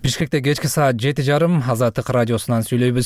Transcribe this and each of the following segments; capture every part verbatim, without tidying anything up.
Бишкекте кечки саат жети жарым Азаттык радиосунан сүйлөйбүз.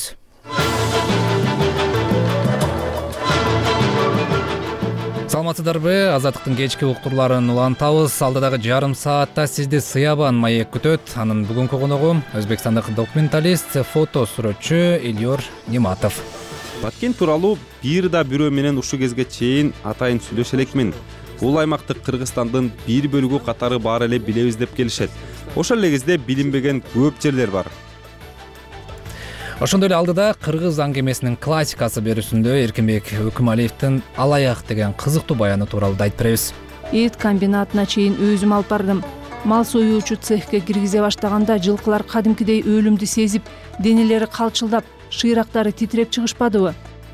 Саламатсыздарбы? Азаттыктын кечки уктурларын улантабыз. Алдыдагы жарым саатта сизди Сыябан маек күтөт. Анын бүгүнкү коногу өзбекстандык документалист, фото сүрөтчү Эльёр Нематов. Баткен тууралуу бир да бирөө менен ушул кезге чейин атайын сүйлөшө элекмин. Бул аймакты Кыргызстандын бир бөлүгү катары баары эле билебиз деп келишет. Ошол эле кезде билинбеген көп жерлер бар. Ошондой эле алдыда кыргыз аңгемесинин классикасы берүүсүндө Эркинбек Өкүмалиевдин Алаяк деген кызыктуу баяны тууралуу айтып беребиз. Эт комбинатына чейин өзүм алып бардым. Мал союучу цехке киргизе баштаганда жылкылар кадимкидей өлүмдү сезип, денелери калчылдап, шыйрактары титиреп чыгышпадыбы?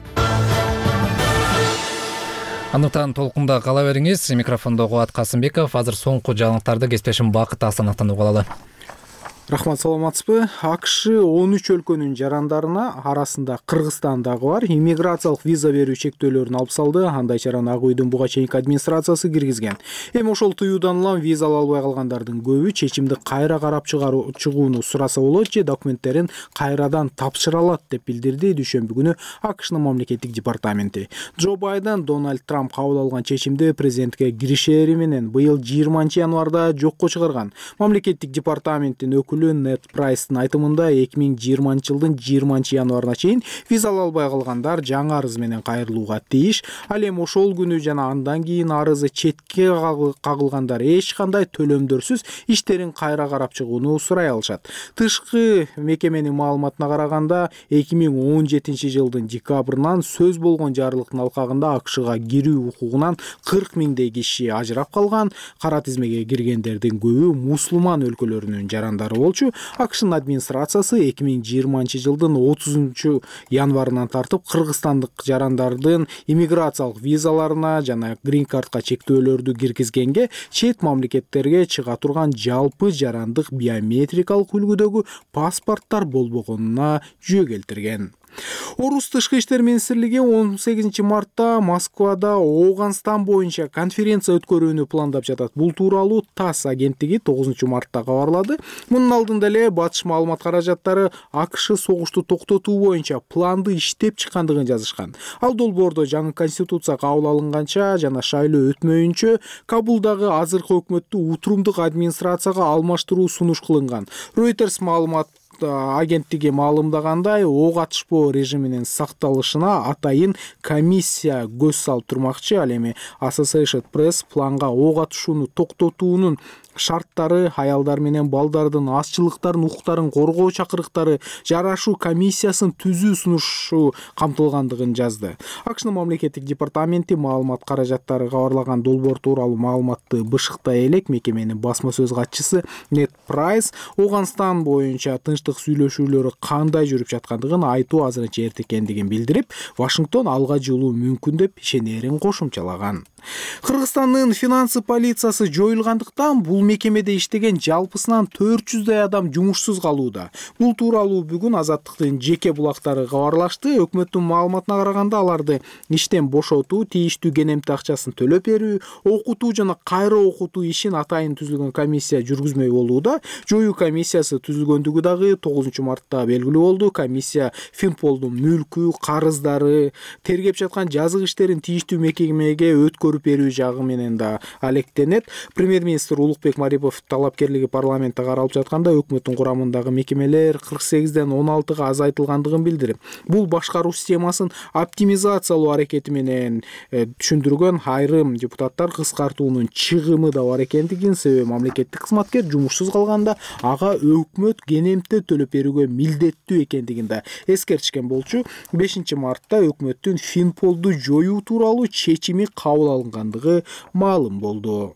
Андыктан толкунда кала бериңиз. Микрофондо Кубат Касымбеков. Азыр соңку жаңылыктарды кесиптешим Бакыт Асановдон угуп алалы. Рахмат, саламатсызбы? АКШ он үч өлкөнүн жарандарына арасында Кыргызстан дагы бар. Иммиграциялык виза берүү чектөөлөрүн алып салды. Андай чараны Ак үйдүн буга чейинки администрациясы киргизген. Эми ошол тыюудан улам виза ала албай калгандардын көбү чечимди кайра карап чыгууну сураса болот же документтерин кайрадан тапшыра алат деп билдирди дүйшөмбү күнү АКШнын мамлекеттик департаменти. Джо Байден Дональд Трамп кабыл алган чечимди президентке киришери менен быйыл жыйырманчы январда жокко чыгарган. Мамлекеттик департаменттин өкүлү Нед Прайстын айтымында эки миң жыйырманчы жылдын жыйырманчы январына чейин виза ала албай калгандар жаңы арыз менен кайрылууга тийиш. Ал эми ошол күнү жана андан кийин арызы четке кагылгандар эч кандай төлөмдөрсүз иштерин кайра карап чыгууну сурай алышат. Тышкы мекеменин маалыматына караганда эки миң он жетинчи жылдын декабрынан сөз болгон жарлыктын алкагында АКШга кирүү укугунан кырк миңдей киши ажырап калган. Кара тизмеге киргендердин көбү мусулман өлкөлөрүнүн жарандары болчу. АКШнын администрациясы эки миң жыйырманчы жылдын отузунчу январынан тартып кыргызстандык жарандардын иммиграциялык визаларына жана грин картка чектөөлөрдү киргизгенге чет мамлекеттерге чыга турган жалпы жарандык биометрикалык үлгүдөгү паспорттор болбогонуна жөө келтирген. Орус тышкы иштер министрлиги он сегизинчи мартта Москвада Ооганстан боюнча конференция өткөрүүнү пландап жатат. Бул тууралуу ТАСС агенттиги тогузунчу мартта кабарлады. Мунун алдында эле батыш маалымат каражаттары АКШ согушту токтотуу боюнча планды иштеп чыккандыгын жазышкан. Ал долбоордо жаңы конституция кабыл алынганча жана шайлоо өтмөйүнчө Кабулдагы азыркы өкмөттү утурумдук администрацияга алмаштыруу сунуш кылынган. Reuters маалымат агенттиги маалымдагандай, ок атышпоо режиминин сакталышына атайын комиссия көз салып турмакчы. Ал эми Associated Press планга ок атышууну токтотуунун шарттары, аялдар менен балдардын азчылыктарын укуктарын коргоо чакырыктары жарашуу комиссиясын түзүү сунушу камтылгандыгын жазды. АКШнын мамлекеттик департаменти маалымат каражаттары кабарлаган долбоор тууралуу маалыматты бышыктай элек мекеменин басма сөз катчысы Нед Прайс Ооганстан боюнча тынчтык сүйлөшүүлөрү кандай жүрүп жаткандыгын айтуу азырынча эрте экендигин билдирип, Вашингтон алга жылуу мүмкүн деп ишенерин кошумчалаган. Кыргызстандын финансы полициясы жоюлгандыктан бул мекемеде иштеген жалпысынан төрт жүздөй адам жумушсуз калууда. Бул тууралуу бүгүн Азаттыктын жеке булактары кабарлашты. Өкмөттүн маалыматына караганда аларды иштен бошотуу, тийиштүү кенемти акчасын төлөп берүү, окутуу жана кайра окутуу ишин атайын түзүлгөн комиссия жүргүзмөй болууда. Жоюу комиссиясы түзүлгөндүгү дагы тогузунчу мартта белгилүү болду. Комиссия Финполдун мүлкү, карыздары, тергеп жаткан жазык иштерин тийиштүү мекемеге өткөрүп берүү жагы менен да алектенет. Премьер-министр Улукбек Марипов талапкерлиги парламентте каралып жатканда өкмөттүн курамындагы мекемелер кырк сегизден он алтыга азайтылгандыгын билдирип, бул башкаруу системасын оптимизациялоо аракети менен түшүндүргөн. Айрым депутаттар кыскартуунун чыгымы да бар экендигин, себеби мамлекеттик кызматкер жумушсуз калганда ага өкмөт кенемти төлөп берүүгө милдеттүү экендигин да эскертишкен болчу. бешинчи мартта өкмөттүн Финполду жоюу тууралуу чечими кабыл алынгандыгы маалым болду.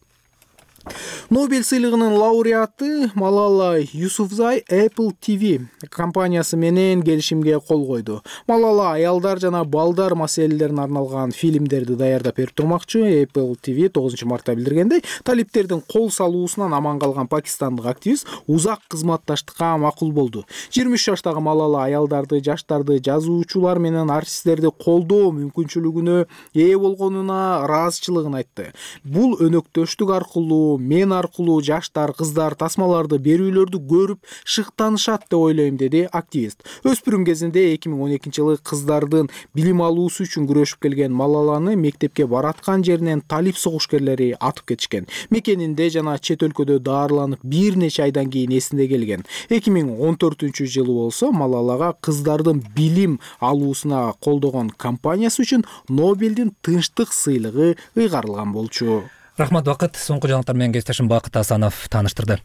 Нобель сыйлыгынын лауреаты Малала Юсуфзай Apple ти ви компаниясы менен келишимге кол койду. Малала аялдар жана балдар маселелерине арналган фильмдерди даярдап берип турмакчы. Apple ти ви тогузунчу мартта билдиргендей, талиптердин кол салуусунан аман калган пакистандык активист узак кызматташтыкка макул болду. жыйырма үч жаштагы Малала аялдарды, жаштарды, жазуучулар менен артисттерди колдоо мүмкүнчүлүгүнө ээ болгонуна ыраазычылыгын айтты. Бул өнөктөштүк аркылуу ушул мен аркылуу жаштар, кыздар тасмаларды берүүлөрдү көрүп шыктанышат деп ойлойм, деди активист. Өспүрүм кезинде эки миң он экинчи жылы кыздардын билим алуусу үчүн күрөшүп келген Малаланы мектепке бараткан жеринен талип согушкерлери атып кетишкен. Мекенинде жана чет өлкөдө даарыланып бир нече айдан кийин эсине келген. эки миң он төртүнчү жылы болсо Малалага кыздардын билим алуусуна колдогон компаниясы үчүн Нобелдин тынчтык сыйлыгы ыйгарылган болчу. Рахмат, Бакыт. Соңку жаңылыктар менен кесиптешим Бакыт Асанов тааныштырды.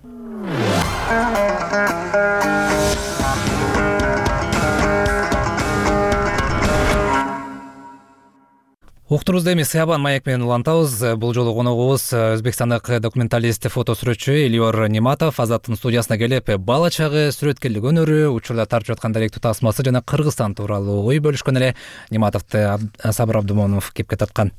Уктурубузда эми Сыябан маек менен улантабыз. Бул жолу коногубуз өзбекстандык документалист, фото сүрөтчү Элиор Нематов Азаттын студиясына келип, бала чагы, сүрөткерлик өнөрү, учурда тартып жаткан даректүү тасмасы жана Кыргызстан тууралуу ой бөлүшкөн эле. Нематовду Сабыр Абдумонов кепке тарткан.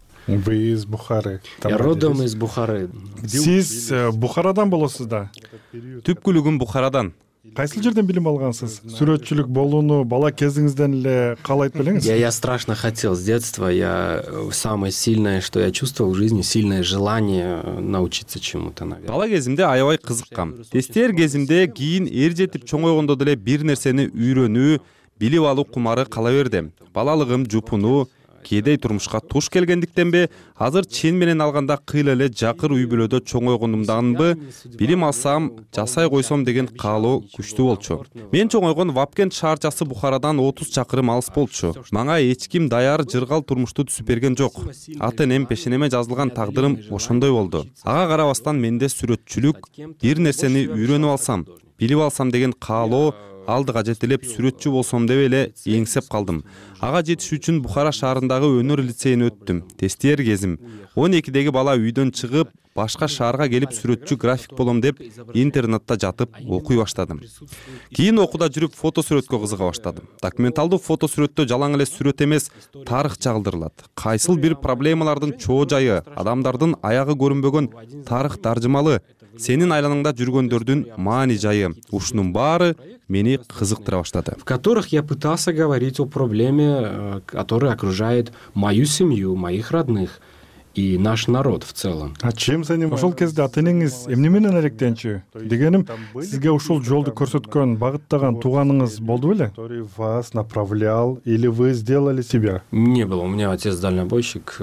Вы из Бухары. Я родом из Бухары. Сиз Бухарадан болосуз да? Түпкүлүгүм Бухарадан. Кайсыл жерден билим алгансыз? Сүрөтчүлүк болууну бала кезиңизден эле каалайт белеңиз? Я, я страшно хотел с детства. Я самое сильное, что я чувствовал в жизни, сильное желание научиться чему-то, наверное. Бала кезимде аябай кызыккам. Тестер кезимде кийин эр жетип чоңойгондо деле бир нерсени үйрөнүү, билип алуу кумары кала берди. Балалыгым жупунуу, кээде турмушка туш келгендиктенби, азыр чен менен алганда кыйла эле жакыр үй бүлөдө чоңойгондумданбы, билим алсам, жасай койсом деген каалоо күчтүү болчу. Мен чоңойгон Вапкент шаарчасы Бухарадан отуз чакырым алыс болчу. Мага эч ким даяр жыргал турмушту түзүп берген жок. Ата-энем пешенеме жазылган тагдырым ошондой болду. Ага карабастан менде сүрөтчүлүк, бир нерсени үйрөнүп алсам, билип алсам деген каалоо алдыга жетелеп сүрөтчү болсом деп эле эңсеп калдым. Ага жетиш үчүн Бухара шаарындагы өнөр лицейин өттүм. Тестер кезим. он экидеги бала үйдөн чыгып, башка шаарга келип сүрөтчү, график болом деп интернетте жатып окуй баштадым. Кийин окууда жүрүп фото сүрөткө кызыга баштадым. Документалдуу фото сүрөттө жалаң эле сүрөт эмес, тарых чагылдырылат. Кайсыл бир проблемалардын чоо жайы, адамдардын аягы көрүнбөгөн тарых таржымалы, сенин айланаңда жүргөндөрдүн маани жайы, ушунун баары мени кызыктыра баштады. В которых я пытался говорить о проблеме, которая окружает мою семью, моих родных и наш народ в целом. А чем занимаетесь? Ошол кезде ата-энеңиз эмне менен алектенчү? Дегеним, сизге ушул жолду көрсөткөн, багыттаган тууганыңыз болду беле? Который вас направлял или вы сделали себя? Не было. У меня отец дальнобойщик,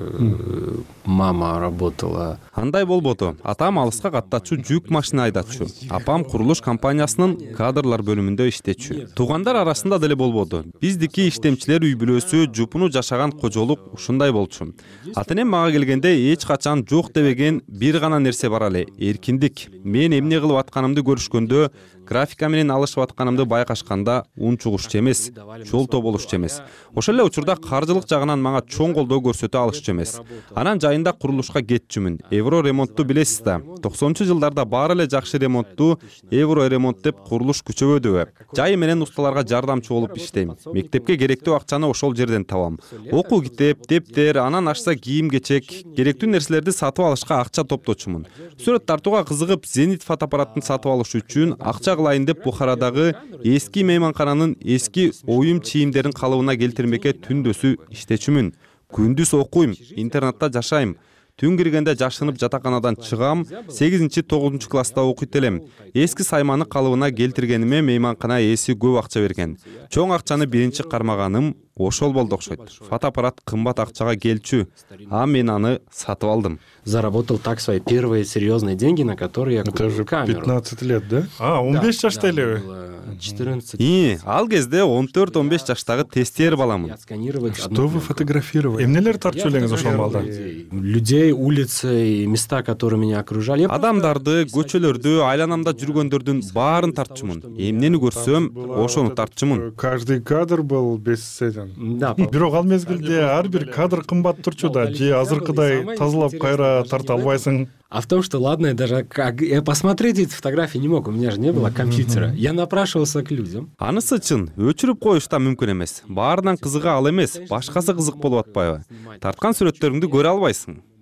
мама работала. Андай болбоду. Атам алыска каттачу жүк машина айдатчу. Апам курулуш компаниясынын кадрлар бөлүмүндө иштечү. Туугандар арасында деле болбоду. Биздики иштемчилер үй бүлөсү, жупуну жашаган кожолук ушундай болчу. Ата-энем мага келгенде эч качан жок дебеген бир гана нерсе бар эле, эркиндик. Мен эмне кылып атканымды көрүшкөндө, графика менен алышып атканымды байкашканда унчугушчу эмес, жолтоо болушчу эмес. Ошол эле учурда каржылык жагынан мага чоң колдоо көрсөтө алышчу эмес. Анан жайында курулушка кетчүмүн. Евро ремонтту билесиз да. токсонунчу жылдарда баары эле жакшы ремонтту Евро ремонт деп курулуш күчөбөдү. Жай менен усталарга жардамчы болуп иштейм. Мектепке керектүү акчаны ошол жерден табам. Окуу китеп, дептер, анан ашса кийим-кечек, керектүү нерселерди сатып алышка акча топточумун. Сүрөт тартууга кызыгып, Зенит фотоаппаратын сатып алыш үчүн акча кылайын деп Бухарадагы эски мейманкананын эски оюм чийимдерин калыбына келтирмекке түндөсү иштечүмүн. Күндүз окуйм, интернетте жашайм. Түн киргенде жашынып жатаканадан чыгам, сегизинчи тогузунчу класста окуйт элем. Эски сайманы калыбына келтиргениме мейманкана ээси көп акча берген. Чоң акчаны биринчи кармаганым ошол болду окшойт. Фотоаппарат кымбат акчага келчү, а мен аны сатып алдым. Заработал так свои первые серьезные деньги, на которые я купил Это же камеру. пятнадцать лет, да? А, он беш жашта эле. четырнадцать. И ал кезде он төрт он беш жаштагы тестер баламын. Что вы фотографировали? Эмнелер тартчу элеңиз ошол маалда? Людей, улицы и места, которые меня окружали. Адамдарды, көчөлөрдү, айланамда жүргөндөрдүн баарын тартчумун. Эмнени көрсөм, ошону тартчумун. Каждый кадр был бесценен. Да, Бирок ал мезгилде ар бир кадр кымбат турчу да, же азыркыдай тазалап кайра тарта албайсың. А в том, что ладно, я даже как я посмотреть эти фотографии не мог, у меня же не было компьютера. Я напрашивался к людям. Анысы чын, өчүрүп коюш да мүмкүн эмес. Баарынан кызыга ал эмес, башкасы кызык болуп атпайбы? Тарткан сүрөттөрүңдү көрө албайсың.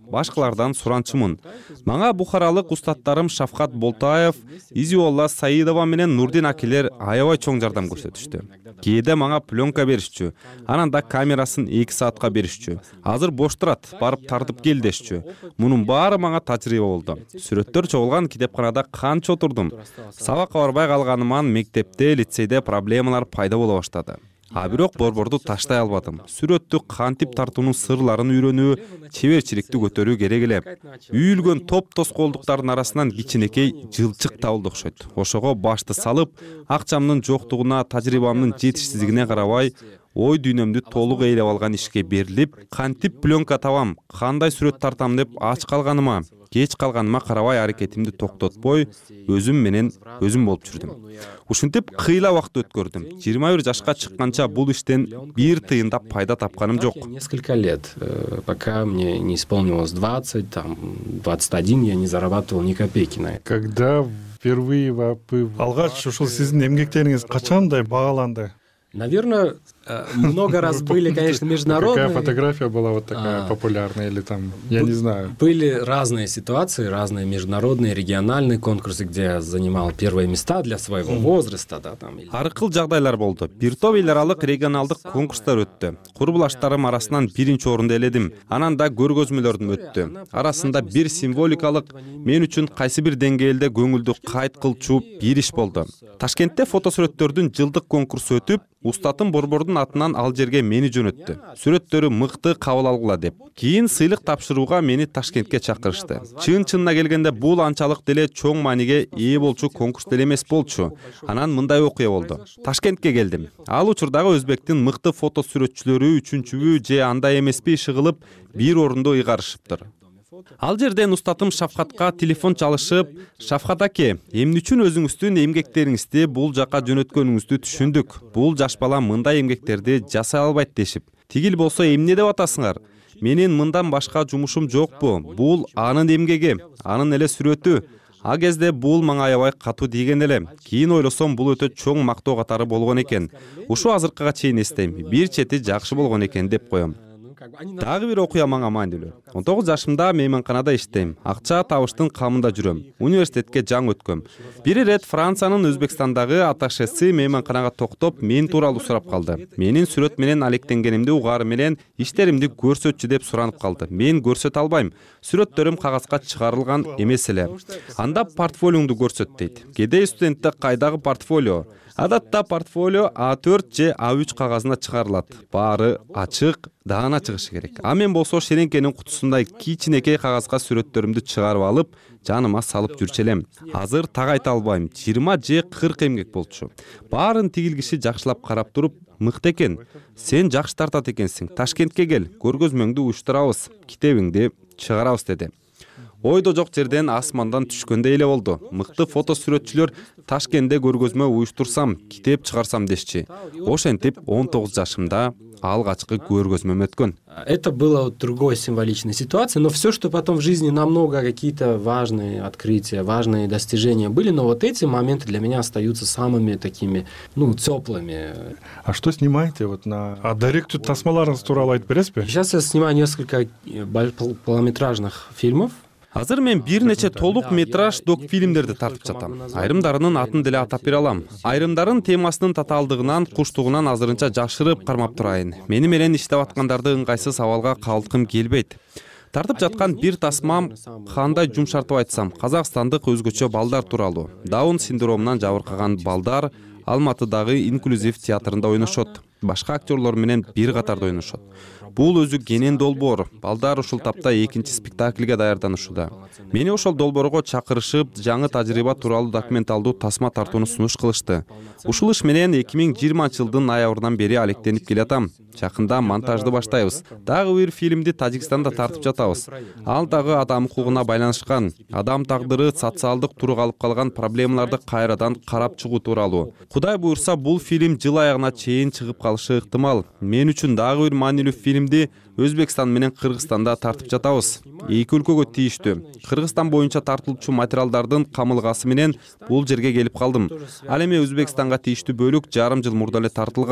башкалардан суранчумун. Мага бухаралык устаттарым Шавкат Болтаев, Изиолла Саидова менен Нурдин акелер аябай чоң жардам көрсөтүштү. Кээде мага пленка беришчү, анан да камерасын эки саатка беришчү. Азыр бош турат, барып тартып кел дешчү. Мунун баары мага тажрыйба болду. Сүрөттөр чогулган китепканада канча отурдум. Сабакка барбай калганыман мектепте, лицейде проблемалар пайда боло баштады. А бирок борборду таштай албадым. Сүрөттү кантип тартуунун сырларын үйрөнүү, чеберчиликти көтөрүү керек эле. Үйүлгөн топ тоскоолдуктардын арасынан кичинекей жылчык табылды окшойт. Ошого башты салып, акчамдын жоктугуна, тажрыйбамдын жетишсиздигине карабай, ой дүйнөмдү толук ээлеп алган ишке берилип, кантип пленка табам, кандай сүрөт тартам деп ач калганыма, кеч калганыма карабай аракетимди токтотпой, өзүм менен өзүм болуп жүрдүм. Ушинтип кыйла убакыт өткөрдүм. жыйырма бир жашка чыкканча бул иштен бир тыйын да пайда тапканым жок. Несколько лет, пока мне не исполнилось двадцать, там, двадцать один, я не зарабатывал ни копейки на это. Когда впервые алгач ушул сиздин эмгектериңиз качандай бааланды? Наверное, много раз были, конечно, международные. Какая фотография была вот такая а, популярная или там, я не знаю. Были разные ситуации, разные международные, региональные конкурсы, где я занимал первые места для своего возраста, да, там. Ар кыл жагдайлар болду. Бир топ эл аралык регионалдык конкурстар өттү. Курбулаштарым арасынан биринчи орунду эледим. Анан да көргөзмөлөрдүм өттү. Арасында бир символикалык, мен үчүн кайсы бир деңгээлде көңүлдү кайт кылчу бир иш болду. Ташкентте фотосүрөттөрдүн жылдык конкурсу өтүп, устатым борбордун атынан ал жерге мени жөнөттү. Сүрөттөрү мыкты кабыл алгыла деп. Кийин сыйлык тапшырууга мени Ташкентке чакырышты. Чын-чынына келгенде бул анчалык деле чоң мааниге ээ болчу конкурс деле эмес болчу. Анан мындай окуя болду. Ташкентке келдим. Ал учурдагы өзбектин мыкты фотосүрөтчүлөрү үчүнчүбү же андай эмеспи ишыгылып бир орунду ыйгарышыптыр. Ал жерден устатым Шавкатка телефон чалышып, Шавкат аке, эмне үчүн өзүңүздүн эмгектериңизди бул жака жөнөткөнүңүздү түшүндүк. Бул жаш бала мындай эмгектерди жасай албайт дешип. Тигил болсо эмне деп атасыңар? Менин мындан башка жумушум жокпу? Бул анын эмгеги, анын эле сүрөтү. А кезде бул мага аябай катуу тийген эле. Кийин ойлосом, бул өтө чоң мактоо катары болгон экен. Ушу азыркыга чейин эстейм. Бир чети жакшы болгон экен деп коем. Дагы бир окуя мага маанилүү. он тогуз жашымда мейманканада иштейм. Акча табыштын камында жүрөм. Университетке жаңы өткөм. Бир ирет Франциянын Өзбекстандагы аташеси мейманканага токтоп, мен тууралуу сурап калды. Менин сүрөт менен алектенгенимди угаары менен иштеримди көрсөтчү деп суранып калды. Мен көрсөтө албайм. Сүрөттөрүм кагазга чыгарылган эмес эле. Анда портфолиоңду көрсөт дейт. Кедей студентте кайдагы портфолио? Адатта портфолио а төрт же а үч кагазына чыгарылат. Баары ачык, даана чыгышы керек. А мен болсо шереңкенин кутусундай кичинекей кагазга сүрөттөрүмдү чыгарып алып, жаныма салып жүрчү элем. Азыр так айта албайм, жыйырма же кырк эмгек болчу. Баарын тигил киши жакшылап карап туруп, мыкты экен. Сен жакшы тартат экенсиң. Ташкентке кел, көргөзмөңдү уюштурабыз, китебиңди чыгарабыз деди. Ойдо жок жерден асмандан түшкөндөй эле болду. Мыкты фото сүрөтчүлөр Ташкентте көргөзмө уюштурсам, китеп чыгарсам дешчи. Ошентип он тогуз жашымда алгачкы көргөзмөм өткөн. Это было другой символичной ситуации, но все, что потом в жизни намного какие-то важные открытия, важные достижения были, но вот эти моменты для меня остаются самыми такими, ну, теплыми. А что снимаете вот на... А директор тасмаларыңыз тууралуу айтып бересизби? Сейчас я снимаю несколько полнометражных фильмов. Азыр мен бир нече толук метраж док фильмдерди тартып жатам. Айрымдарынын атын деле атап бере алам. Айрымдарын темасынын татаалдыгынан, куштугунан азырынча жашырып кармап турайын. Мени менен иштеп аткандарды ыңгайсыз абалга калдыкым келбейт. Тартып жаткан бир тасмам, кандай жумшартып айтсам, казакстандык өзгөчө балдар тууралуу. Даун синдромунан жабыркаган балдар Алматыдагы инклюзив театрында ойношот. Башка актерлор менен бир катарда ойношот. Бул өзү кенен долбоор. Балдар ушул тапта экинчи спектакльге даярданышууда. Мени ошол долбоорго чакырышып, жаңы тажрыйба тууралуу документалдуу тасма тартууну сунуш кылышты. Ушул иш менен эки миң жыйырманчы жылдын ноябрынан бери алектенип келатам. Жакында монтажды баштайбыз. Дагы бир фильмди Тажикстанда тартып жатабыз. Ал дагы адам укугуна байланышкан. Адам тагдыры, социалдык турга алып калган проблемаларды кайрадан карап чыгуу тууралуу. Кудай буйрса, бул фильм жыл аягына чейин чыгып калышы ыктымал. Мен үчүн дагы бир маанилүү фильмди Өзбекстан менен Кыргызстанда тартып жатабыз. Эки өлкөгө тийиштүү. Кыргызстан боюнча тартылчу материалдардын камылгасы менен бул жерге келип калдым. Ал эми Өзбекстанга тийиштүү бөлүк жарым жыл мурда эле тартылган.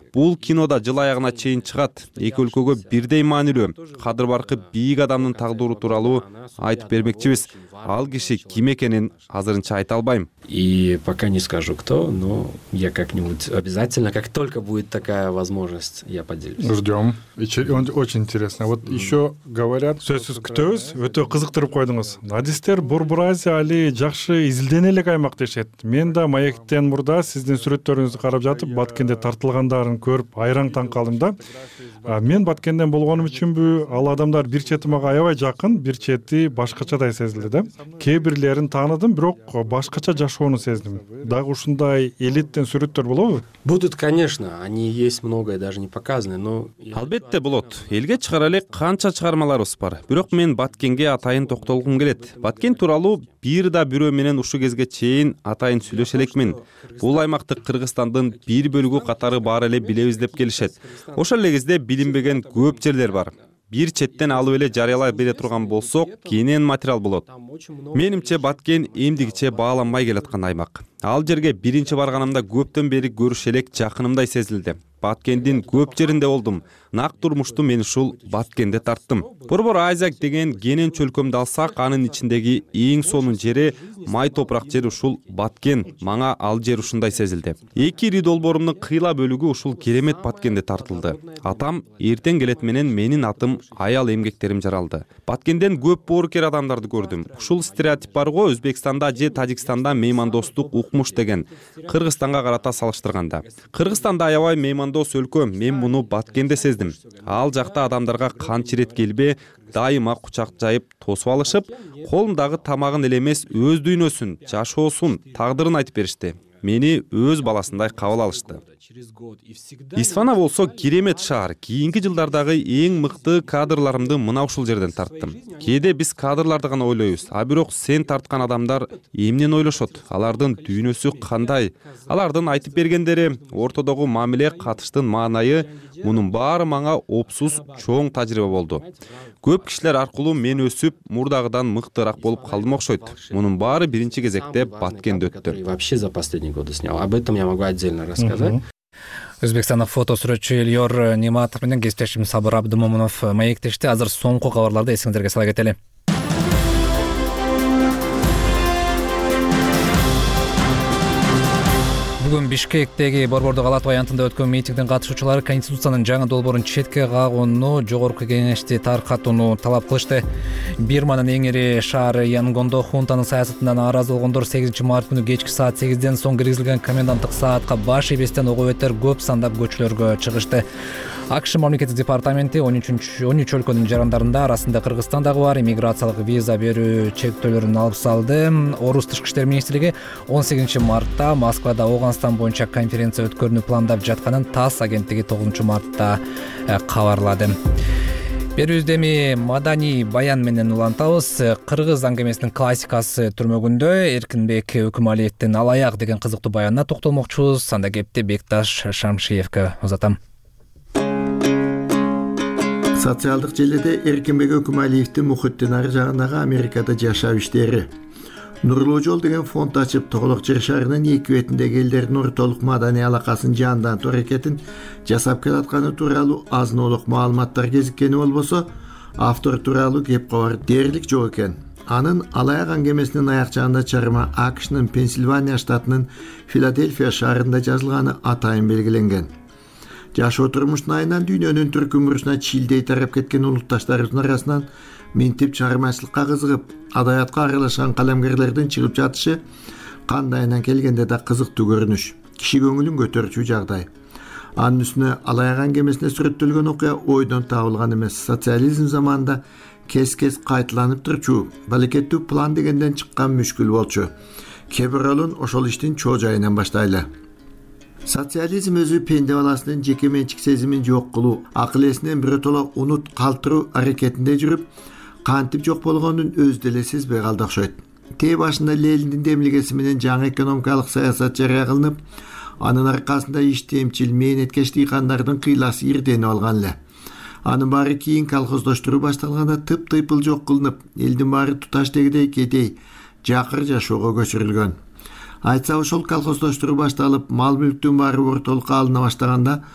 бул кино да жыл аягына чейин чыгат. Эки өлкөгө бирдей маанилүү. Кадыр Баркы бийик адамдын тагдыры тууралуу айтып бермекчибиз. Ал киши ким экенин азырынча айта албайм. И пока не скажу кто, но я как-нибудь обязательно, как только будет такая возможность, я поделюсь. Ждем. Очень интересно. Вот еще говорят, сөзсүз күтөбүз, өтө кызыктырып койдуңуз. Адистер Борбор Азия али жакшы изилдене элек аймак дешет. Мен да маектен мурда сиздин сүрөттөрүңүздү карап жатып, Баткенде тартылгандарын көрүп айраң таң калдым да. Мен Баткенден болгонум үчүнбү, ал адамдар бир чети мага аябай жакын, бир чети башкачадай сезилди да. Кээ бирлерин тааныдым, бирок башкача жашоону сездим. Дагы ушундай элиттен сүрөттөр болобу? Будут, конечно, они есть, многое даже не показаны, но... Албетте болот. Элге чыгара элек канча чыгармаларыбыз бар. Бирок мен Баткенге атайын токтолгум келет. Баткен тууралуу бир да бирөө менен ушу кезге чейин атайын сүйлөшө элекмин. Бул аймакты Кыргызстандын бир бөлүгү катары баары эле билебиз деп келишет. Ошол эле кезде билинбеген көп жерлер бар. Бир четтен алып эле жарыялай бере турган болсок, кенен материал болот. Менимче Баткен эмдигиче бааланбай келаткан аймак. Ал жерге биринчи барганымда көптөн бери көрүш элек жакынымдай сезилди. Баткендин көп жеринде болдум. Нак турмушту мен ушул Баткенде тарттым. Борбор Азия деген кенен чөлкөмдү алсак, анын ичиндеги эң сонун жери, май топурак жер ушул Баткен. Мага ал жер ушундай сезилди. Эки ири долбоорумдун кыйла бөлүгү ушул керемет Баткенде тартылды. Атам эртең келет менен менин атым аял эмгектерим жаралды. Баткенден көп боорукер адамдарды көрдүм. Ушул стереотип бар го, Өзбекстанда же Тажикстанда меймандостук укмуш деген, Кыргызстанга карата салыштырганда. Кыргызстанда аябай меймандос өлкө, мен муну Баткенде сездим. Ал жакта адамдарга канча ирет келбе, дайыма кучак жайып тосуп алышып, колундагы тамагын эле эмес, өз дүйнөсүн, жашоосун, тагдырын айтып беришти. Мени өз баласындай кабыл алышты. Исфана болсо керемет шаар. Кийинки жылдардагы эң мыкты кадрларымды мына ушул жерден тарттым. Кээде биз кадрларды гана ойлойбуз, а бирок сен тарткан адамдар эмнени ойлошот? Алардын дүйнөсү кандай? Алардын айтып бергендери, ортодогу мамиле, катыштын маанайы, мунун баары мага опсуз чоң тажрыйба болду. Көп кишилер аркылуу мен өсүп, мурдагыдан мыктыраак болуп калдым окшойт. Мунун баары биринчи кезекте Баткенде өттү. Вообще за последние годы снял. Об этом я могу отдельно рассказать. Өзбекстандык фото сүрөтчү Эльор Нематов менен кесиптешим Сабыр Абдымомунов маектешти. Азыр соңку кабарларды эсиңиздерге сала кетели. Бүгүн Бишкектеги Борбордук Ала-Тоо аянтында өткөн митингдин катышуучулары Конституциянын жаңы долбоорун четке кагууну, Жогорку Кеңешти таркатууну талап кылышты. Бирманын эң ири шаары Янгондо хунтанын саясатынан нааразы болгондор сегизинчи март күнү кечки саат сегизден соң киргизилген коменданттык саатка баш ийбестен ого бетер көп сандап көчөлөргө чыгышты. АКШ мамлекеттик департаменти он үч өлкөнүн жарандарында арасында Кыргызстан дагы бар иммиграциялык виза берүү чектөөлөрүн алып салды. Орус тышкы иштер министрлиги он сегизинчи мартта Москвада Ооган боюнча конференция өткөрүүнү пландап жатканын ТАСС агенттиги тогузунчу мартта кабарлады. Берүүбүздө эми маданий баян менен улантабыз. Кыргыз аңгемесинин классикасы түрмөгүндө Эркинбек Өкүмалиевдин Алаяк деген кызыктуу баянына токтолмокчубуз. Анда кепти Бекташ Шамшиевке узатам. Социалдык желеде Эркинбек Өкүмалиевдин мухиттин ары жагындагы Америкада жашап иштери. Нурлуу жол деген фонд ачып, Тоголок жер шарынын эки бетиндеги элдердин ортолук маданий алакасын жандантуу аракетин жасап келатканы тууралуу азын-олук маалыматтар кезиккени болбосо, автор тууралуу кеп кабар дээрлик жок экен. Анын Алаяк аңгемесинин аякчагында чарма АКШнын Пенсильвания штатынын Филадельфия шаарында жазылганы атайын белгиленген. Жашоо турмуштун айынан дүйнөнүн түркүмүрүсүнө чилдей тарап кеткен улутташтарыбыздын арасынан минтип чыгармачылыкка кызыгып, адаятка аралашкан калемгерлердин чыгып жатышы кандайынан келгенде да кызыктуу көрүнүш, киши көңүлүн көтөрчү жагдай. Анын үстүнө Алаяк аңгемесине сүрөттөлгөн окуя ойдон табылган эмес, социализм заманында кес-кес кайталанып турчу, балекеттүү план дегенден чыккан мүшкүл болчу. Кебиролун ошол иштин чоо жайынан баштайлы. Социализм өзү пенде баласынын жеке менчик сезимин жок кылуу, акыл эсинен биротоло унут калтыруу аракетинде жүрүп, кантип жок болгонун өзү деле сезбей калды окшойт. Тээ башында Лениндин демилгеси менен жаңы экономикалык саясат жарыя кылынып, анын аркасында иштемчил, мээнеткеч дыйкандардын кыйласы ирденип алган эле. Анын баары кийин колхоздоштуруу башталганда тып-тыйпыл жок кылынып, элдин баары туташ дегидей кетей, жакыр жашоого көчүрүлгөн. Айтса ошол колхоздоштуруу башталып, мал мүлктүн баары ортолукка алына баштаганда,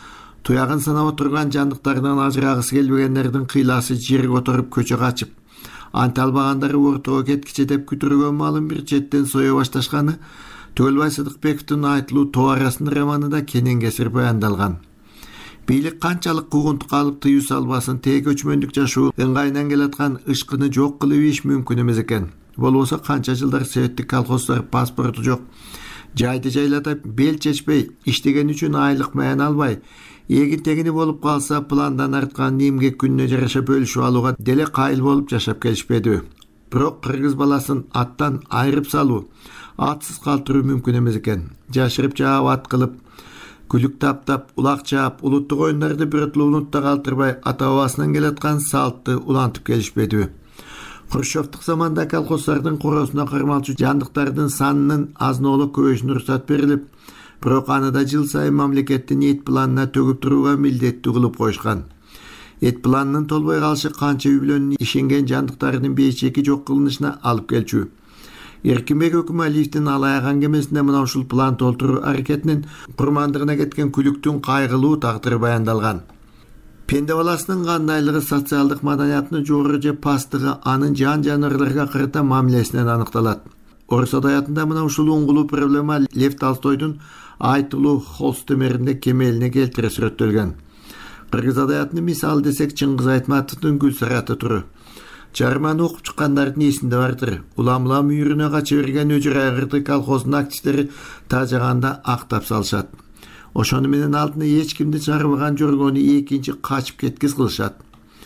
туягын санап отурган жандыктарынан ажырагысы келбегендердин кыйласы жерге отуруп көчө качып, анта албагандары ортого кеткиче деп күтүргөн малын бир четтен сое башташканы Төлбай Сыдыкбековдун айтылуу Тоо арасында романында кенен кесир баяндалган. Бийлик канчалык куугунтукка алып тыюу салбасын, тээ көчмөндүк жашоо ыңгайынан келаткан ышкыны жок кылып ийиш мүмкүн эмес экен. Болбосо канча жылдар советтик колхоздар паспорту жок, жайды жайлатып бел чечпей, иштеген үчүн айлык маян албай, эгин тегини болуп калса пландан арткан эмгек күнүнө жараша бөлүшүп алууга деле кайыл болуп жашап келишпедиби? Бирок кыргыз баласын аттан айырып салуу, атсыз калтыруу мүмкүн эмес экен. Жашырып жаап ат кылып, күлүк таптап, улак чаап, улуттук оюндарды биротулуу унутта калтырбай, ата бабасынан келаткан салтты улантып келишпедиби? Хрущевдук заманда колхоздардын коросуна кармалчу жандыктардын санынын азын-ооло көбөйүшүнө уруксат берилип, бирок аны да жыл сайын мамлекеттин эт планына төгүп турууга милдеттүү кылып коюшкан. Эт планынын толбой калышы канча үй бүлөнүн ишенген жандыктарынын бейчеки жок кылынышына алып келчү. Эркинбек Өкүмалиевдин алаяк аңгемесинде мына ушул план толтуруу аракетинин курмандыгына кеткен күлүктүн кайгылуу тагдыры баяндалган. Пенде баласынын кандайлыгы социалдык маданиятынын жогору же пасттыгы анын жан жаныбарларга карата мамилесинен аныкталат. Орус адаятында мына ушул уңгулуу проблема Лев Толстойдун айтылуу Холстемеринде кемелине келтире сүрөттөлгөн. Кыргыз адаятынын мисалы десек Чыңгыз Айтматовдун Гүлсараты туру. Чарманы окуп чыккандардын эсинде бардыр. Улам-улам үйрүнө кача берген Өжүр Айгырды колхозунун активдери тажаганда актап салышат. Ошону менен алдына эч кимди чарбаган жөргөнү экинчи качып кеткиз кылышат.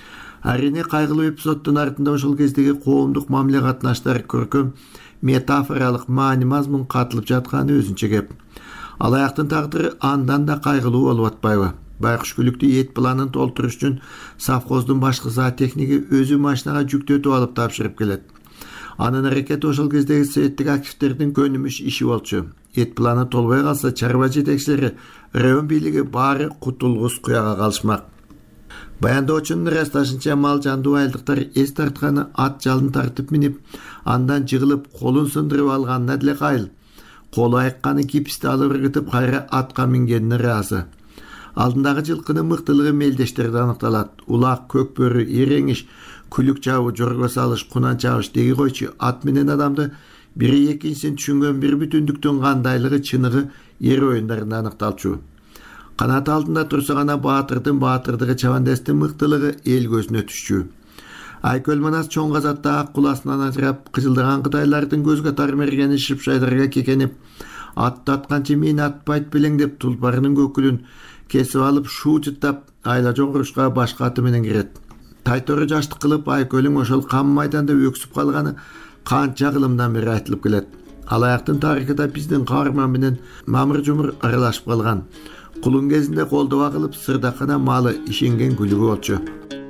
Арине кайгылуу эпизоддун артында ошол кездеги коомдук мамиле катнаштары көркөм метафоралык маани мазмун катылып жатканы өзүнчө кеп. Алаяктын тагдыры андан да кайгылуу болуп атпайбы? Байкуш күлүктү эт планын толтуруш үчүн совхоздун башкы зоотехниги өзү машинага жүктөтүп алып тапшырып келет. Анын аракети ошол кездеги советтик активдердин көнүмүш иши болчу. Эт планы толбой калса, чарба жетекчилери, район бийлиги баары кутулгус куяга калышмак. Баяндоочунун ырасташынча мал жандуу айылдыктар эс тартканы ат жалын тартып минип, андан жыгылып колун сындырып алганына деле кайыл. Колу айыкканы киписти алып ыргытып кайра атка мингенине ыраазы. Алдындагы жылкынын мыктылыгы мелдештерде аныкталат. Улак, көк бөрү, эреңиш, күлүк чабуу, жорго салыш, кунан чабыш деги койчу ат менен адамды бири экинчисин түшүнгөн бир бүтүндүктүн кандайлыгы, чыныгы эр оюндарында аныкталчу. Канат алдында турса гана баатырдын баатырдыгы, чабандестин мыктылыгы эл көзүнө түшчү. Айкөл Манас чоң казатта ак куласынан ажырап, кыжылдаган кытайлардын көзгө тар мергени шыпшайдарга кекенип, атты атканчы мен атпайт белең деп тулпарынын көкүлүн кесип алып шуу жыттап айла жоңгурушка башка аты менен кирет. Тайтору жаштык кылып Айкөлүң ошол кам майданда өксүп калганы канча кылымдан бери айтылып келет. Алаяктын тарыхында биздин каарман менен мамыр жумур аралашып калган. Кулун кезинде колдоба кылып сырдакана малы ишенген күлүгү болчу.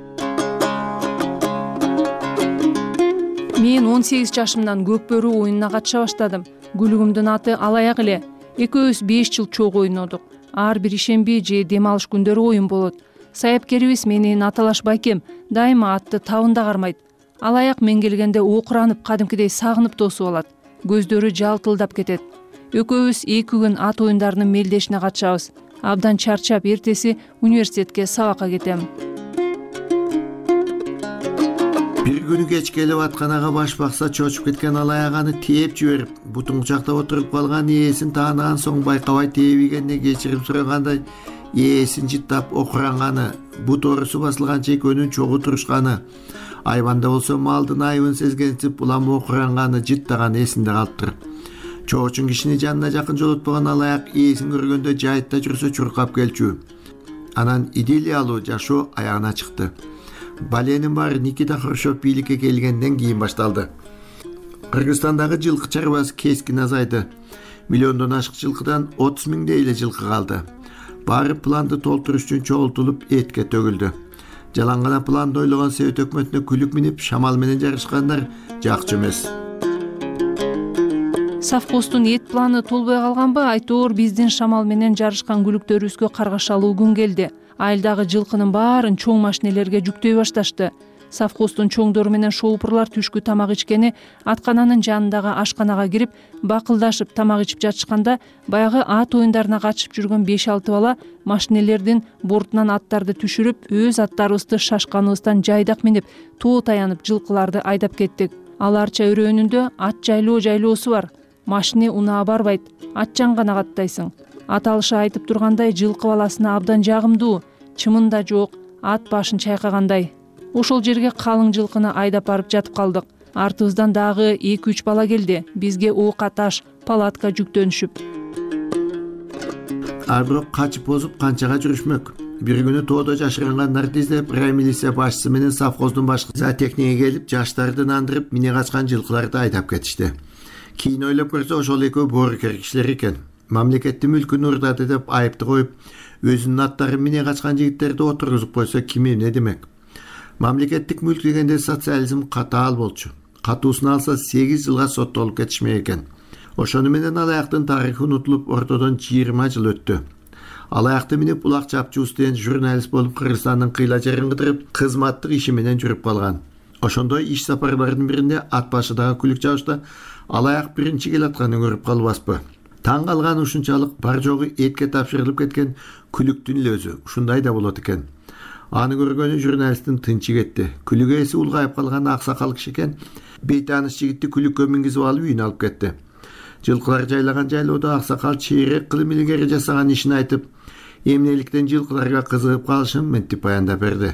Мен он сегиз жашымдан көк бөрү оюнуна катыша баштадым. Күлүгүмдүн аты Алаяк эле. Экөөбүз беш жыл чогуу ойнодук. Ар бир ишемби же дем алыш күндөрү оюн болот. Саяпкерибиз менин Аталаш байкем дайыма атты табында кармайт. Алаяк мен келгенде окуранып, кадимкидей сагынып тосуп алат. Көздөрү жалтылдап кетет. Экөөбүз эки күн ат оюндарынын мелдешине катышабыз. Абдан чарчап эртеси университетке сабакка кетем. Бир күнү кеч келип атканага баш бакса чочуп кеткен алаяк аны тээп жиберип, бутун кучактап отуруп калган ээсин таанаган соң байкабай тээбигенде кечирим сурагандай ээсин жыттап окуранганы, бут орусу басылганча экөөнүн чогуу турушканы, айбанда болсо малдын айыбын сезгенсип улам окуранганы жыттаган эсинде калыптыр. Чоочун кишини жанына жакын жолотпогон алаяк ээсин көргөндө жайытта жүрсө чуркап келчү. Анан идиллиялуу жашоо аягына чыкты. Баленин баары Никита Хрущев бийликке келгенден кийин башталды. Кыргызстандагы жылкы чарбасы кескин азайды. Миллиондон ашык жылкыдан отуз миңдей эле жылкы калды. Баары планды толтуруш үчүн чогултулуп этке төгүлдү. Жалаң гана планды ойлогон Совет өкмөтүнө күлүк минип, шамал менен жарышкандар жакчу эмес. Совхоздун эт планы толбой калганбы? Айтоор биздин шамал менен жарышкан күлүктөрүбүзгө каргашалуу күн келди. Айылдагы жылкынын баарын чоң машинелерге жүктөй башташты. совхоздун чоңдору менен шоупурлар түшкү тамак ичкени аткананын жанындагы ашканага кирип бакылдашып тамак ичип жатышканда баягы ат оюндарына катышып жүргөн беш алты бала машинелердин бортунан аттарды түшүрүп өз аттарыбызды шашканыбыздан жайдак минип тоо таянып жылкыларды айдап кеттик. Аларча өрөөнүндө ат жайлоо жайлоосу бар. Машине унаа барбайт, атчан гана каттайсың. Аталышы айтып тургандай жылкы баласына абдан жагымдуу, чымын да жок, ат башын чайкагандай. Ошол жерге калың жылкыны айдап барып жатып калдык. Артыбыздан дагы эки үч бала келди. Бизге оока таш, палатка жүктөнүшүп. А бирок качып бозуп канчага жүрүшмөк. Бир күнү тоодо жашыргандарды издеп, раймилиция башчысы менен совхоздун башкы зоотехниге келип, жаштарды нандырып, мине качкан жылкыларды айдап кетишти. Кийин ойлоп көрсө, ошол экөө боорукер кишилер экен. Мамлекеттин мүлкүн урдады деп айыпты коюп, өзүнүн аттары мине качкан жигиттерди отургузуп койсо ким эмне демек? Мамлекеттик мүлк дегенде социализм катаал болчу. Катуусун алса сегиз жылга соттолуп кетишмек экен. Ошону менен алаяктын тарыхы унутулуп, ортодон жыйырма жыл өттү. Алаякты минип Улак Чапчуус деген журналист болуп Кыргызстандын кыйла жерин кыдырып, кызматтык иши менен жүрүп калган. Ошондой иш сапарларынын биринде ат башыдагы күлүк жабышта алаяк биринчи келатканын көрүп калбаспы? Таң калган ушунчалык бар жогу этке тапшырылып кеткен күлүктүн эле өзү ушундай да болот экен. Аны көргөнү журналисттин тынчы кетти. Күлүк ээси улгайып калган аксакал киши экен. Бейтааныш жигитти күлүккө мингизип алып үйүнө алып кетти. Жылкылар жайлаган жайлоодо аксакал чейрек кылым илгери жасаган ишин айтып, эмнеликтен жылкыларга кызыгып калышын мынтип баяндап берди.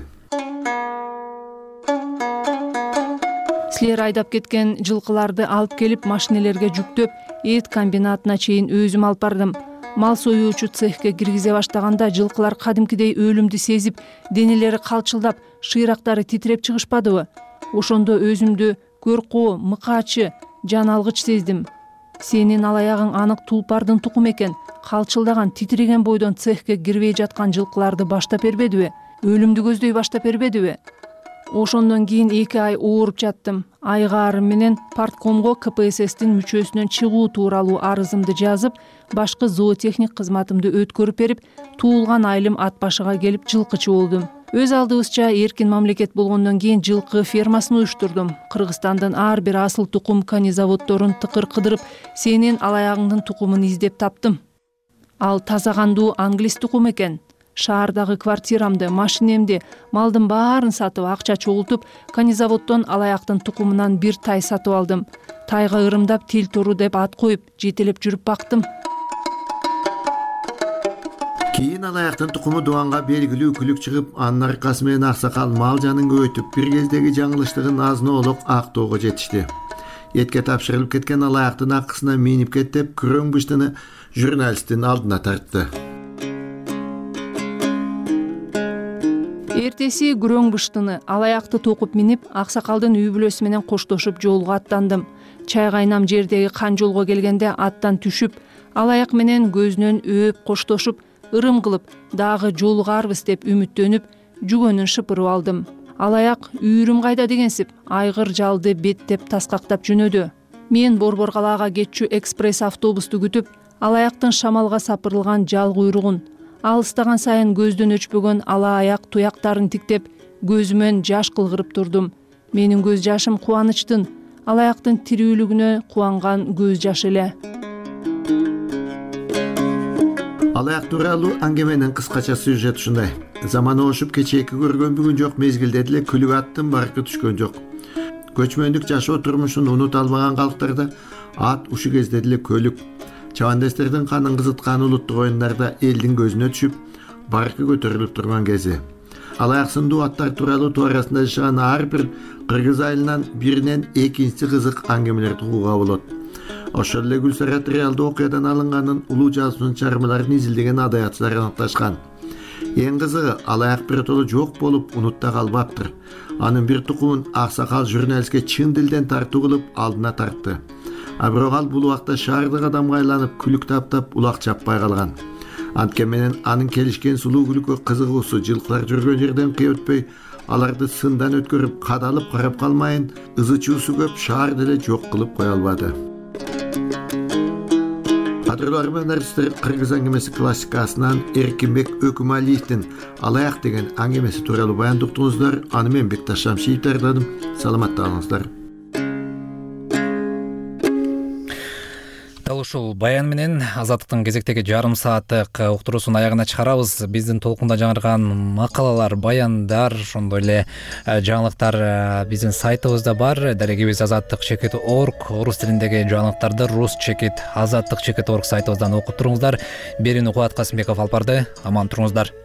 Силер айдап кеткен жылкыларды алып келип машинелерге жүктөп, эт комбинатына чейин өзүм алып бардым. Мал союучу цехке киргизе баштаганда жылкылар кадимкидей өлүмдү сезип, денелери калчылдап, шыйрактары титиреп чыгышпадыбы? Ошондо өзүмдү көркоо, мыкаачы, жан алгыч сездим. Сенин алаягың анык тулпардын тукуму экен. Калчылдаган, титиреген бойдон цехке кирбей жаткан жылкыларды баштап бербедиби? Өлүмдү көздөй баштап бербедиби? Ошондон кийин эки ай ооруп жаттым. Айгаарым менен парткомго ка пэ эс эстин мүчөсүнөн чыгуу тууралуу арызымды жазып, башкы зоотехник кызматымды өткөрүп берип, туулган айылым ат башыга келип жылкычы болдум. Өз алдыбызча эркин мамлекет болгондон кийин жылкы фермасын уюштурдум. Кыргызстандын ар бир асыл тукум кани заводдорун тыкыр кыдырып, сенин алаягыңдын тукумун издеп таптым. Ал таза кандуу англис тукум экен. Шаардагы квартирамды, машинемди, малдын баарын сатып, акча чогултуп, канизаводдон алаяктын тукумунан бир тай сатып алдым. Тайга ырымдап тил тору деп ат коюп, жетелеп жүрүп бактым. Кийин алаяктын тукуму Дуанга белгилүү күлүк чыгып, анын аркасы менен аксакал мал жанын көбөйтүп, бир кездеги жаңылыштыгын азын-оолук актоого жетишти. Этке тапшырылып кеткен алаяктын акысына минип кет деп күрөң быштыны журналисттин алдына тартты. Эртеси күрөң быштыны алаякты токуп минип, аксакалдын үй бүлөсү менен коштошуп жолго аттандым. Чай кайнам жердеги кан жолго келгенде аттан түшүп, алаяк менен көзүнөн өөп коштошуп, ырым кылып, дагы жолугарбыз деп үмүттөнүп, жүгөнүн шыпырып алдым. Алаяк үйүрүм кайда дегенсип, айгыр жалды беттеп таскактап жөнөдү. Мен Борборкалаага кетчү экспресс автобусту күтүп, алаяктын шамалга сапырылган жал куйругун, алыстаган сайын көздөн өчпөгөн ала аяк туяктарын тиктеп, көзүмөн жаш кылгырып турдум. Менин көз жашым кубанычтын, алаяктын тирүүлүгүнө кубанган көз жашы эле. Алаяк тууралуу аңгеменин кыскача сюжет ушундай. Заман ошуп кечээки көргөн бүгүн жок, мезгилде деле күлүк аттын баркы түшкөн жок. Көчмөндүк жашоо турмушун унута албаган калктарда ат ушу кезде деле көлүк. Чабандестердин канын кызыткан улуттук оюндарда элдин көзүнө түшүп, баркы көтөрүлүп турган кези. Алаяк сындуу аттар тууралуу тоо арасында жашаган ар бир кыргыз айылынан биринен экинчиси кызык аңгемелерди угууга болот. Ошол эле Гүлсарат реалдуу окуядан алынганын улуу жазуучунун чыгармаларын изилдеген адайатчылар аныкташкан. Эң кызыгы, алаяк биротоло жок болуп унутта калбаптыр. Анын бир тукумун аксакал журналистке чын дилден тартуу кылып алдына тартты. А бирок ал бул убакта шаардык адамга айланып күлүк таптап улак чаппай калган. Анткени менен анын келишкен сулуу күлүккө кызыгуусу жылкылар жүргөн жерден кыйып өтпөй, аларды сындан өткөрүп, кадалып карап калмайын, ызы чуусу көп шаар деле жок кылып кое албады. кадырлуу армяндарыстар, кыргыз аңгемеси классикасынан Эркинбек Өкүмалиевдин алаяк деген аңгемеси тууралуу баяндап уктуңуздар. Аны мен Бекташ Шамшиев даярдадым. Саламатта калыңыздар. Дал ушул баян менен Азаттыктын кезектеги жарым сааттык уктуруусун аягына чыгарабыз. Биздин толкунда жаңырган макалалар, баяндар, ошондой эле жаңылыктар биздин сайтыбызда бар. Дарегибиз азаттык чекит точка орг, орус тилиндеги жаңылыктарды рус чекит азаттык чекит точка орг сайтыбыздан окуп туруңуздар. Берүүнү Кубат Касымбеков алып барды. Аман туруңуздар.